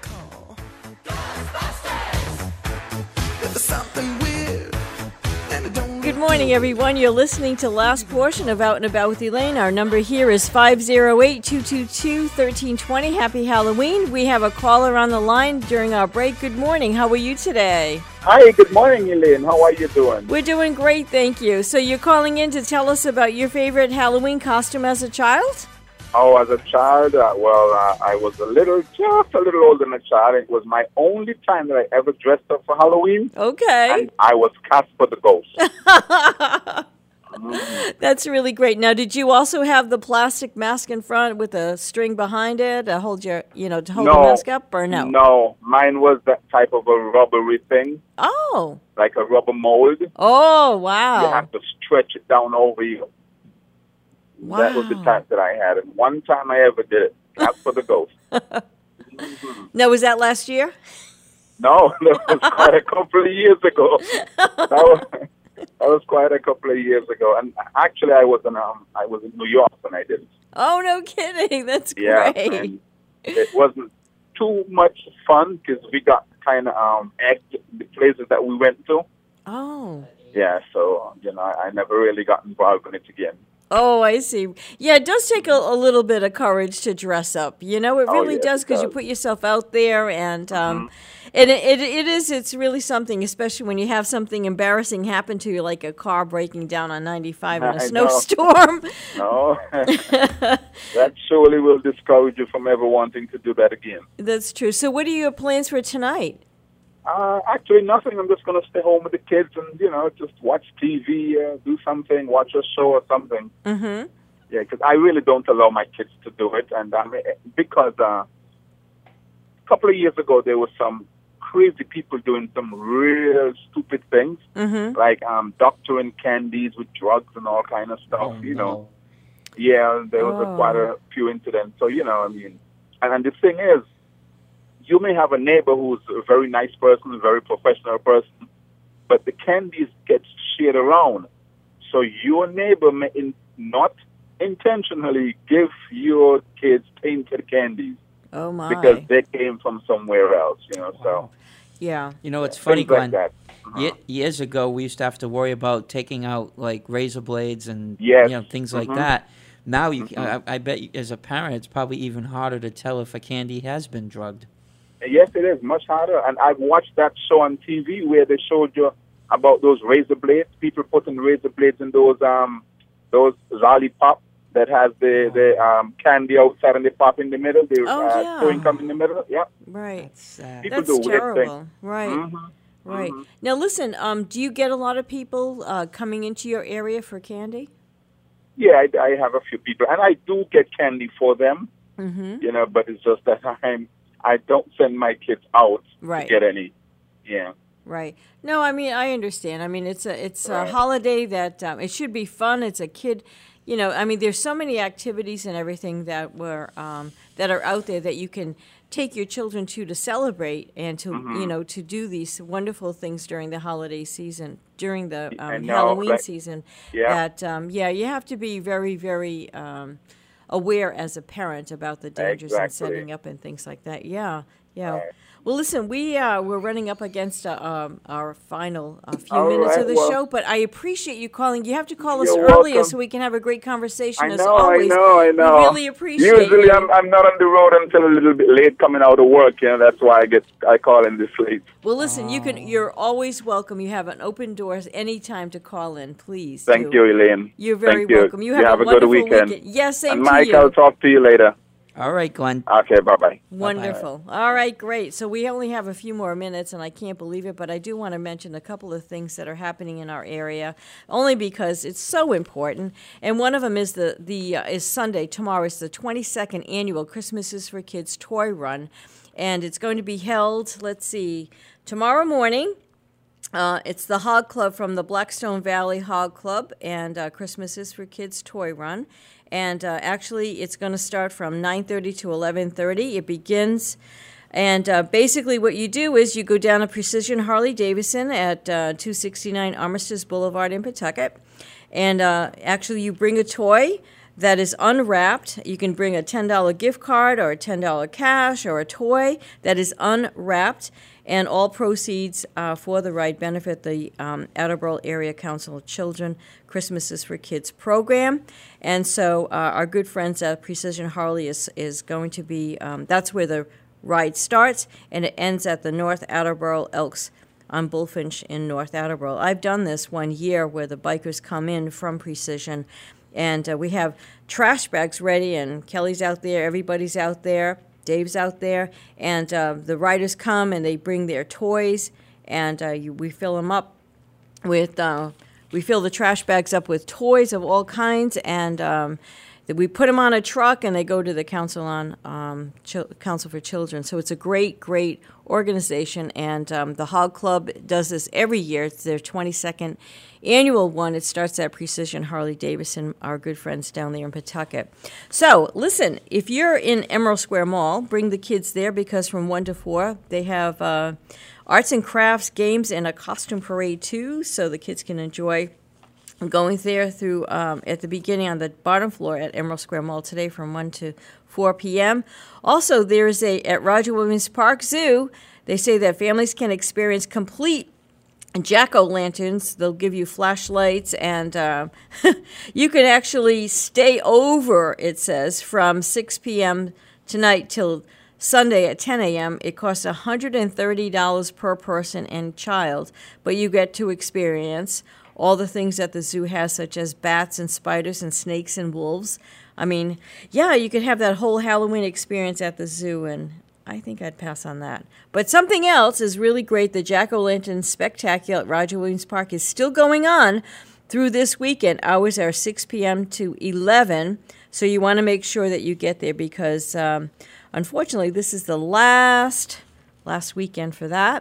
Good morning, everyone. You're listening to last portion of Out and About with Elaine. Our number here is 508-222-1320. Happy Halloween. We have a caller on the line during our break. Good morning. How are you today? Hi, good morning, Elaine. How are you doing? We're doing great, thank you. So you're calling in to tell us about your favorite Halloween costume as a child? Oh, as a child, I was just a little older than a child. It was my only time that I ever dressed up for Halloween. Okay. And I was Casper the Ghost. That's really great. Now, did you also have the plastic mask in front with a string behind it to hold your, to hold the mask up, or no? No, mine was that type of a rubbery thing. Oh. Like a rubber mold. Oh, wow. You have to stretch it down over you. Wow. That was the type that I had. And one time I ever did it. Casper the Ghost. Now, was that last year? No, that was quite a couple of years ago. That was quite a couple of years ago. And actually, I was in New York when I did it. Oh, no kidding. That's Yeah, great. and it wasn't too much fun because we got kind of egged the places that we went to. Oh. Yeah, so, I never really got involved in it again. Oh, I see. Yeah, it does take a little bit of courage to dress up. It really yes, does, it because you does. put yourself out there, and it's really something, especially when you have something embarrassing happen to you, like a car breaking down on 95 in a I know. snowstorm. No, that surely will discourage you from ever wanting to do that again. That's true. So what are your plans for tonight? Actually, nothing. I'm just going to stay home with the kids and, just watch TV, do something, watch a show or something. Mm-hmm. Yeah, because I really don't allow my kids to do it. And because a couple of years ago, there were some crazy people doing some real stupid things, like doctoring candies with drugs and all kind of stuff, No. Yeah, there was quite a few incidents. So, and the thing is, you may have a neighbor who's a very nice person, a very professional person, but the candies get shared around. So your neighbor may not intentionally give your kids tainted candies. Oh, my. Because they came from somewhere else, so. Yeah. It's funny, things like Glenn. that. Years ago, we used to have to worry about taking out, like, razor blades and things like Mhm. that. Now, I bet as a parent, it's probably even harder to tell if a candy has been drugged. Yes, it is much harder. And I've watched that show on TV where they showed you about those razor blades. People putting razor blades in those lollipop that has the candy outside and they pop in the middle. The chewing gum in the middle. Yeah. Right. People That's do weird terrible. things. Right. Mhm. Right. Mhm. Now, listen, do you get a lot of people coming into your area for candy? Yeah, I have a few people, and I do get candy for them. Mm-hmm. But it's just that I don't send my kids out Right. to get any. Yeah. Right. No, I mean, I understand. I mean, it's a holiday that it should be fun. It's a kid, I mean, there's so many activities and everything that that are out there that you can take your children to celebrate and to, to do these wonderful things during the holiday season, during the Halloween season. Yeah. That, you have to be very, very aware as a parent about the dangers in setting up and things like that. Yeah. Yeah. Right. Well, listen, we're running up against our final few minutes of the show, but I appreciate you calling. You have to call us You're earlier welcome. so we can have a great conversation. I as know. always. I know. We really appreciate Usually you. I'm not on the road until a little bit late coming out of work. That's why I call in this late. Well, listen, you're always welcome. You have an open doors anytime to call in, please. Thank you, Elaine. You're very Thank you. welcome. You have a good wonderful weekend. Yes, same and to Mike, you. I'll talk to you later. All right, Glenn. Okay, bye-bye. Wonderful. All right, great. So we only have a few more minutes, and I can't believe it, but I do want to mention a couple of things that are happening in our area, only because it's so important. And one of them is is Sunday. Tomorrow is the 22nd annual Christmas is for Kids Toy Run, and it's going to be held, tomorrow morning. It's the Hog Club from the Blackstone Valley Hog Club, and Christmas is for Kids Toy Run. And actually, it's going to start from 9:30 to 11:30. It begins, and basically what you do is you go down to Precision Harley-Davidson at 269 Armistice Boulevard in Pawtucket, and actually you bring a toy that is unwrapped. You can bring a $10 gift card or a $10 cash or a toy that is unwrapped, and all proceeds for the ride benefit the Attleboro Area Council of Children Christmas is for Kids program. And so our good friends at Precision Harley is going to be, that's where the ride starts, and it ends at the North Attleboro Elks on Bullfinch in North Attleboro. I've done this one year where the bikers come in from Precision, and we have trash bags ready, and Kelly's out there, everybody's out there, Dave's out there, and the riders come and they bring their toys, and we fill them up with, we fill the trash bags up with toys of all kinds, and we put them on a truck and they go to the Council on Council for Children. So it's a great, great organization, and the Hog Club does this every year. It's their 22nd annual one. It starts at Precision Harley-Davidson, our good friends down there in Pawtucket. So listen, if you're in Emerald Square Mall, bring the kids there, because from 1 to 4 they have arts and crafts, games, and a costume parade too, so the kids can enjoy going there through at the beginning on the bottom floor at Emerald Square Mall today from 1 to 4 p.m. Also, there's at Roger Williams Park Zoo, they say that families can experience complete jack-o'-lanterns. They'll give you flashlights, and you can actually stay over, it says, from 6 p.m. tonight till Sunday at 10 a.m. It costs $130 per person and child, but you get to experience all the things that the zoo has, such as bats and spiders and snakes and wolves. I mean, yeah, you could have that whole Halloween experience at the zoo, and I think I'd pass on that. But something else is really great. The Jack-O-Lantern Spectacular at Roger Williams Park is still going on through this weekend. Hours are 6 p.m. to 11, so you want to make sure that you get there, because unfortunately this is the last weekend for that.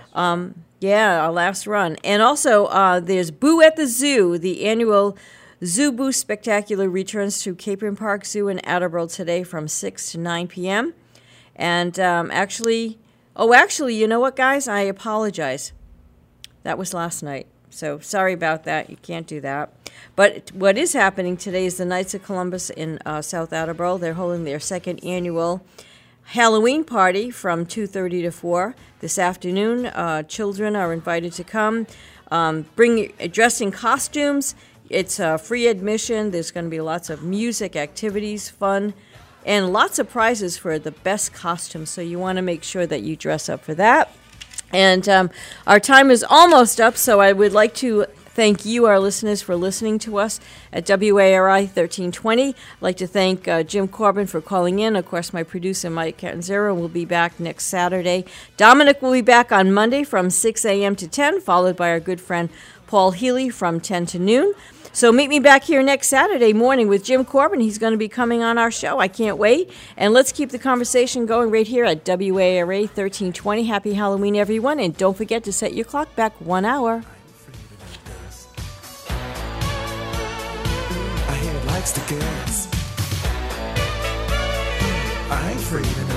Yeah, our last run. And also, there's Boo at the Zoo. The annual Zoo Boo Spectacular returns to Capron Park Zoo in Attleboro today from 6 to 9 p.m. And actually, you know what, guys? I apologize. That was last night. So sorry about that. You can't do that. But what is happening today is the Knights of Columbus in South Attleboro. They're holding their second annual Halloween party from 2:30 to 4 this afternoon. Children are invited to come. Bring dressed in costumes. It's free admission. There's going to be lots of music, activities, fun, and lots of prizes for the best costumes. So you want to make sure that you dress up for that. And our time is almost up, so I would like to thank you, our listeners, for listening to us at WARI 1320. I'd like to thank Jim Corbin for calling in. Of course, my producer, Mike Catanzaro, will be back next Saturday. Dominic will be back on Monday from 6 a.m. to 10, followed by our good friend Paul Healy from 10 to noon. So meet me back here next Saturday morning with Jim Corbin. He's going to be coming on our show. I can't wait. And let's keep the conversation going right here at WARI 1320. Happy Halloween, everyone. And don't forget to set your clock back 1 hour. Likes to guess. I ain't afraid of